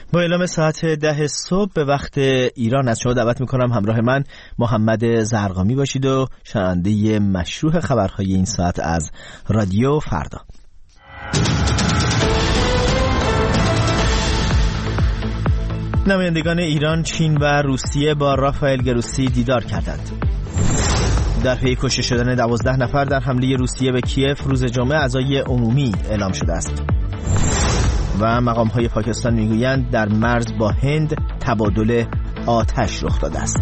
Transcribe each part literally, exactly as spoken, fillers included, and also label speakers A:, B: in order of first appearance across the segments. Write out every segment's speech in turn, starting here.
A: با اعلام ساعت ده صبح به وقت ایران از شما دعوت میکنم همراه من محمد زرقامی باشید و شنونده مشروع خبرهای این ساعت از رادیو فردا. نمایندگان ایران، چین و روسیه با رافائل گروسی دیدار کردند. در پی کشته شدن دوازده نفر در حمله روسیه به کیف روز جمعه عزای عمومی اعلام شده است. و مقام‌های پاکستان میگویند در مرز با هند تبادل آتش رخ داده است.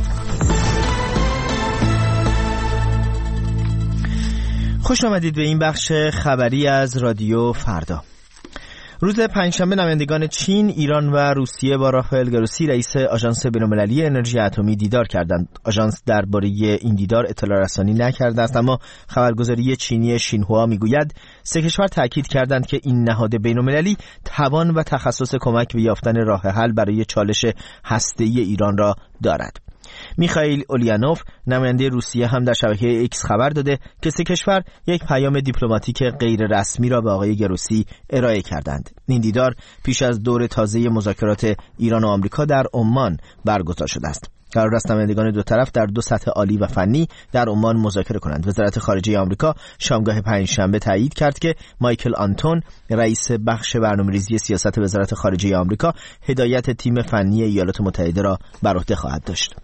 A: خوش آمدید به این بخش خبری از رادیو فردا. روز پنجشنبه نمایندگان چین، ایران و روسیه با رافائل گروسی رئیس آژانس بین‌المللی انرژی اتمی دیدار کردند. آژانس درباره این دیدار اطلاع رسانی نکرده است، اما خبرگزاری چینی شینهوا میگوید سه کشور تاکید کردند که این نهاد بین‌المللی توان و تخصص کمک به یافتن راه حل برای چالش هسته‌ای ایران را دارد. میخائیل اولیانوف نماینده روسیه هم در شبکه ایکس خبر داده که سه کشور یک پیام دیپلماتیک غیر رسمی را به آقای گروسی ارائه کردند. این دیدار پیش از دور تازه مذاکرات ایران و آمریکا در عمان برگزار شده است. قرار است نمایندگان دو طرف در دو سطح عالی و فنی در عمان مذاکره کنند. وزارت خارجه آمریکا شامگاه پنجشنبه تایید کرد که مایکل آنتون رئیس بخش برنامه‌ریزی سیاست وزارت خارجه آمریکا هدایت تیم فنی ایالات متحده را بر عهده خواهد داشت.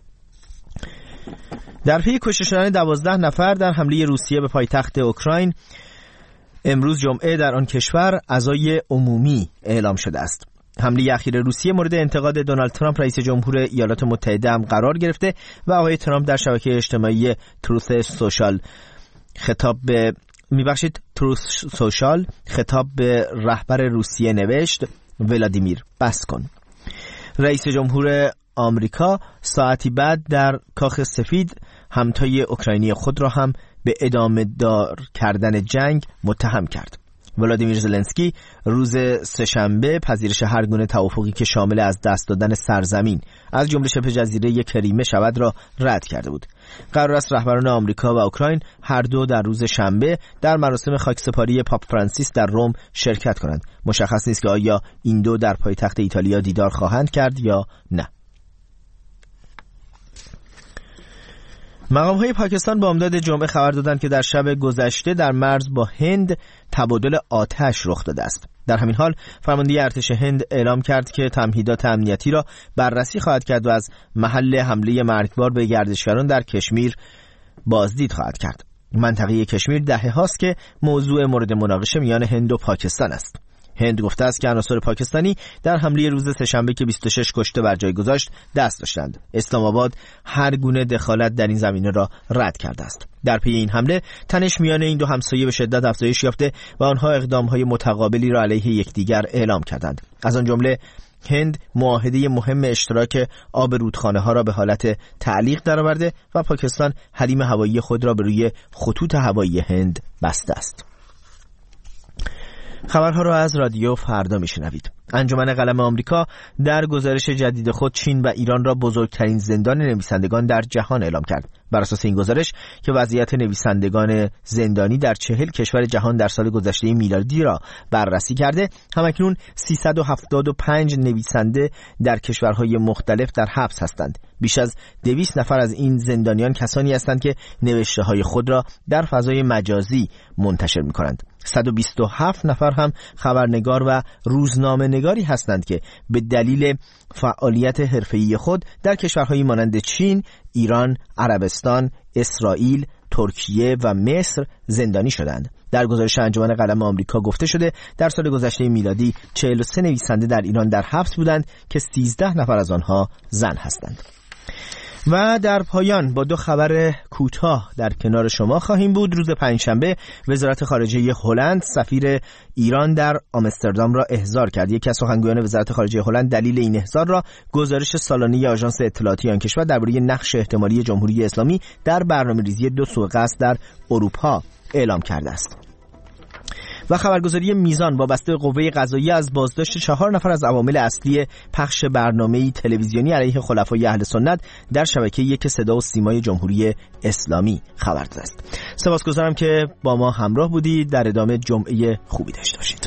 A: در پی کشته شدن دوازده نفر در حمله روسیه به پایتخت اوکراین، امروز جمعه در آن کشور عزای عمومی اعلام شده است. حمله اخیر روسیه مورد انتقاد دونالد ترامپ رئیس جمهور ایالات متحده هم قرار گرفته و آقای ترامپ در شبکه اجتماعی تروث سوشال خطاب به میبخشید تروث سوشال خطاب به رهبر روسیه نوشت ولادیمیر بس کن. رئیس جمهور آمریکا ساعتی بعد در کاخ سفید همتای اوکراینی خود را هم به ادامه دار کردن جنگ متهم کرد. ولادیمیر زلنسکی روز سه‌شنبه پذیرش هر گونه توافقی که شامل از دست دادن سرزمین از جمله شبه جزیره کریمه شود را رد کرده بود. قرار است رهبران آمریکا و اوکراین هر دو در روز شنبه در مراسم خاکسپاری پاپ فرانسیس در روم شرکت کنند. مشخص نیست که آیا این دو در پایتخت ایتالیا دیدار خواهند کرد یا نه. مقام‌های پاکستان با امداد جمعه خبر دادند که در شب گذشته در مرز با هند تبادل آتش رخ داده است. در همین حال فرمانده ارتش هند اعلام کرد که تمهیدات امنیتی را بررسی خواهد کرد و از محل حمله مرگبار به گردشگران در کشمیر بازدید خواهد کرد. منطقه کشمیر دهه هاست که موضوع مورد مناقشه میان هند و پاکستان است. هند گفته است که عناصر پاکستانی در حمله روز سه‌شنبه که بیست و شش کشته بر جای گذاشت دست داشتند. اسلام آباد هر گونه دخالت در این زمینه را رد کرده است. در پی این حمله تنش میان این دو همسایه به شدت افزایش یافته و آنها اقدام‌های متقابلی را علیه یکدیگر اعلام کردند. از آن جمله هند معاهده مهم اشتراک آب رودخانه‌ها را به حالت تعلیق درآورده و پاکستان حریم هوایی خود را به روی خطوط هوایی هند بسته است. خبرها را از رادیو فردا میشنوید. انجمن قلم آمریکا در گزارش جدید خود چین و ایران را بزرگترین زندان نویسندگان در جهان اعلام کرد. بر اساس این گزارش که وضعیت نویسندگان زندانی در چهل کشور جهان در سال گذشته میلادی را بررسی کرده، همکنون سیصد و هفتاد و پنج نویسنده در کشورهای مختلف در حبس هستند. بیش از دویست نفر از این زندانیان کسانی هستند که نوشته‌های خود را در فضای مجازی منتشر می‌کنند. صد و بیست و هفت نفر هم خبرنگار و روزنامه نگاری هستند که به دلیل فعالیت حرفه‌ای خود در کشورهایی مانند چین، ایران، عربستان، اسرائیل، ترکیه و مصر زندانی شدند. در گزارش انجمن قلم آمریکا گفته شده در سال گذشته میلادی چهل و سه نویسنده در ایران در حبس بودند که سیزده نفر از آنها زن هستند. و در پایان با دو خبر کوتاه در کنار شما خواهیم بود. روز پنجشنبه وزارت خارجه هلند سفیر ایران در آمستردام را احضار کرد. یکی از سخنگویان وزارت خارجه هلند دلیل این احضار را گزارش سالانه آژانس اطلاعاتی آن کشور درباره نقش احتمالی جمهوری اسلامی در برنامه‌ریزی دو سوء قصد در اروپا اعلام کرده است. و خبرگزاری میزان وابسته به قوه قضاییه از بازداشت چهار نفر از عوامل اصلی پخش برنامه‌ای تلویزیونی علیه خلفای اهل سنت در شبکه یک صدا و سیمای جمهوری اسلامی خبر داده است. سپاسگزارم که با ما همراه بودید. در ادامه جمعه خوبی داشته باشید.